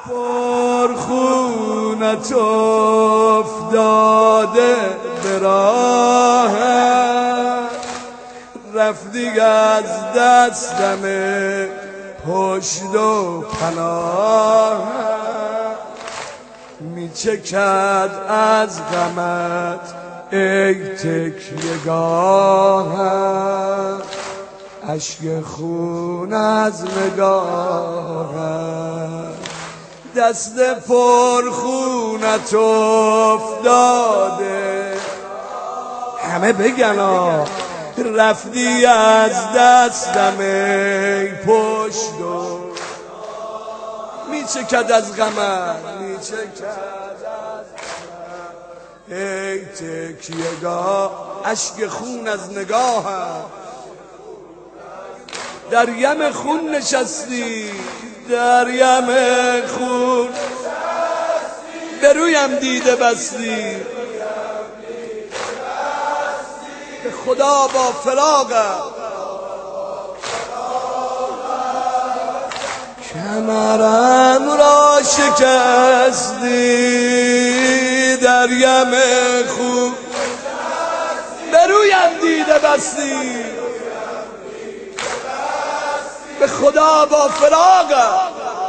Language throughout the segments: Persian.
پرخونت افتاده به راه، رفتی از دستم پشت و پناه، میچکد از غمت ای تکیه‌گاهم، اشک خون از نگاهم. دست پرخونت افتاده، همه بگن رفتی از دستم ای پشت و میچکد از غمت، میچکد از غمت ای تکیه‌گاه، اشک خون از نگاهم. در یم خون نشستی، در یم خون به رویم دیده بستی، به خدا با فراقم کمرم را شکستی، در یم خون به رویم دیده بستی، به خدا با فراقم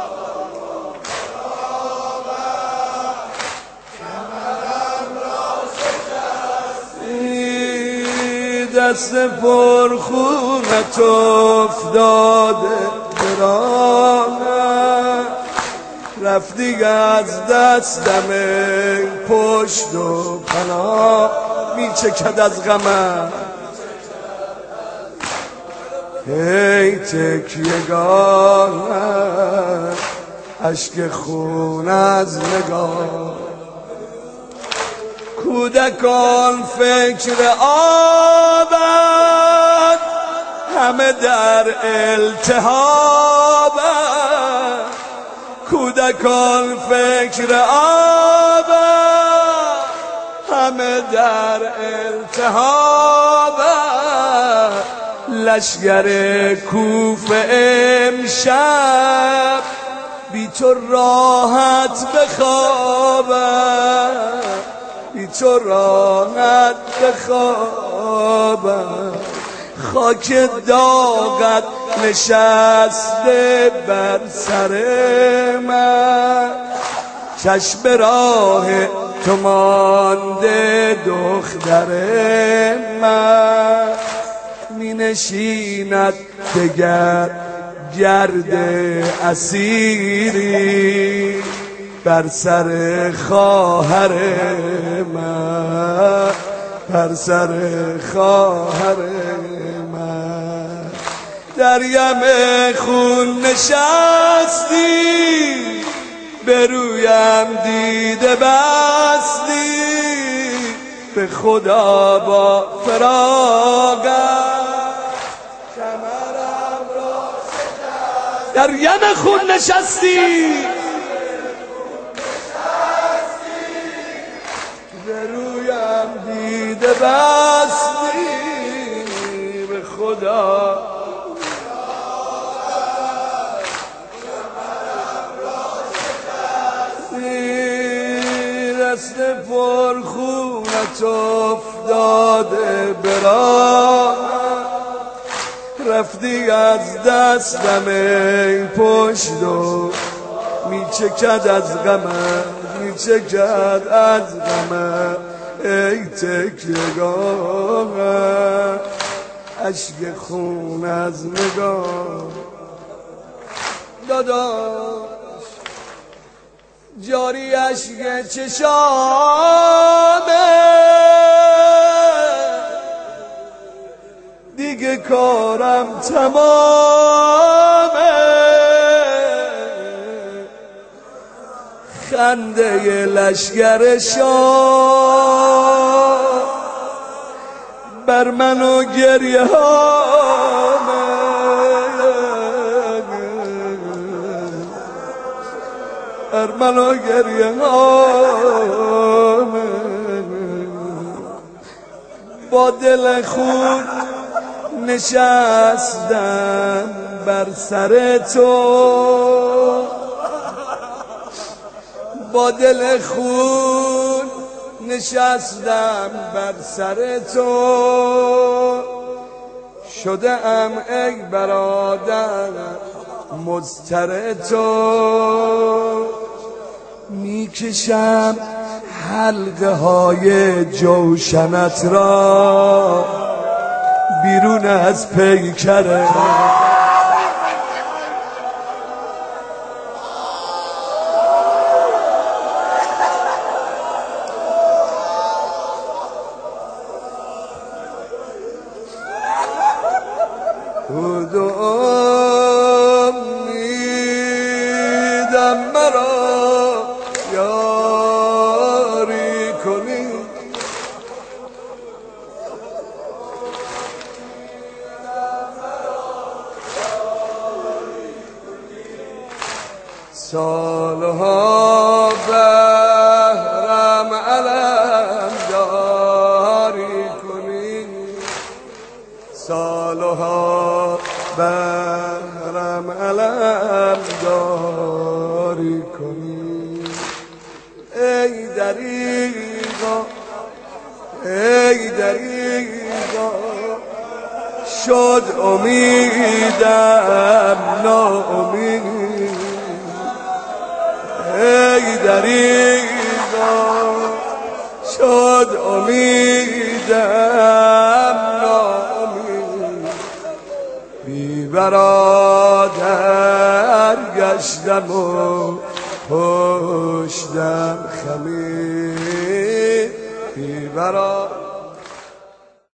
دست پرخونت افتاده به راه، رفتی از دستم پشت و پناه، میچکد از غمت ای تکیه‌گاه، اشک خون از نگاه. کودکان فکر آبند، همه در التهابند، کودکان فکر آبند، همه در التهابند. لشگر کوفه امشب بی تو راحت بخوابم، بی تو راحت بخوابم. خاک داغت نشسته بر سر من، چشم راه تو مانده دختر من. می نشیند دگر گرد اسیری بر سر خواهر من، بر سر خواهر من. در یم خون نشستی، به رویم دیده بستی، به خدا با فراقم کمرم را شکستی. در یم خون نشستی، به رویم دیده بستی، به خدا دست پرخونت افتاده به راه، رفتی از دستم ای پشت و میچکد از غمت، میچکد از غمت ای تکیه‌گاه، اشک خون از نگاه. داداش جاری اشک چشامه، دیگه کارم تمامه. خنده لشگر شاه بر من و گریه هامه، بر من و گریه هامه. با دل خود نشستم بر سر تو، با دل خون نشستم بر سر تو، شده ام ای برادر مضطر تو. میکشم حلقه های جوشنت را بیرون از پیکره، امیدم مرا یاری کنی، سالها بهرم علم جاری کنی، سالها بهرم علم جاری کنی. ای دریغا ای دریغا شد امیدم ناامید، ای دریغا شد امیدم ناامید. بی برادر گشتم و پشتم خمید، بی برادر